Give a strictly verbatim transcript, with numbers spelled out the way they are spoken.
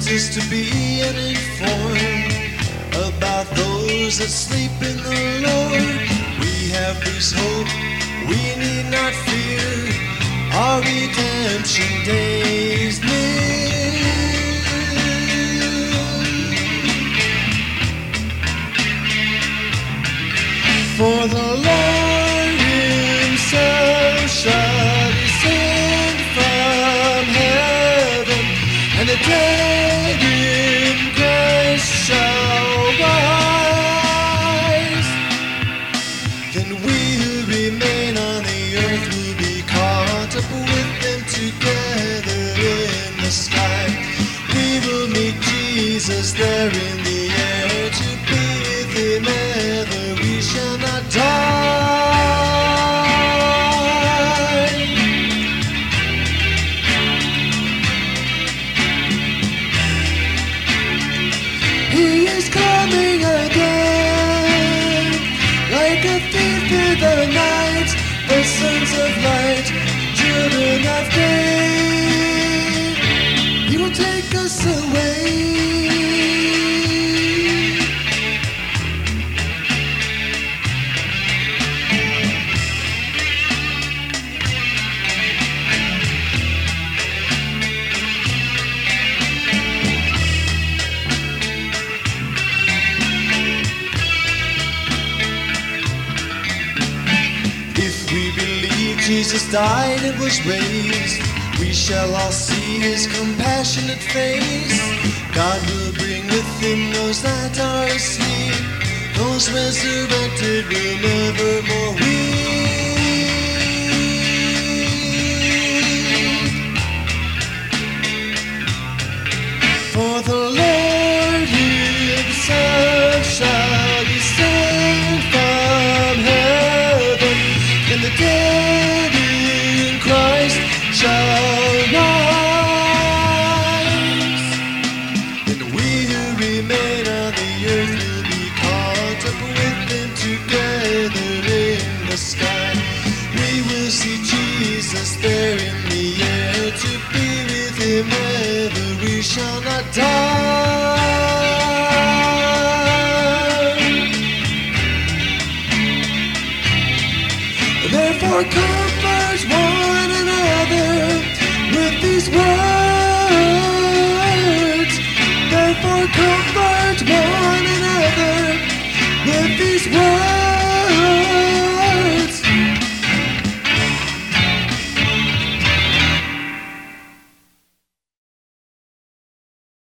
us to be uninformed about those that sleep in the Lord. We have this hope, we need not fear, our redemption days near. For the Lord himself shall descend from heaven, and the dead in Christ shall rise. Then we who remain on the earth will be caught up with them together in the sky. We will meet Jesus there in the air, to be with him ever. We shall not die. He is coming again, like a thief in the night. The sons of light, children of day, he will take us away. Jesus died and was raised, we shall all see his compassionate face. God will bring with him those that are asleep, those resurrected will never more weep. For the Lord himself shall descend from heaven, and the dead shall rise. And we who remain on the earth will be caught up with them together in the sky. We will see Jesus there in the air, to be with him ever. We shall not die. Therefore comfort one another with these words. Therefore comfort one another with these words.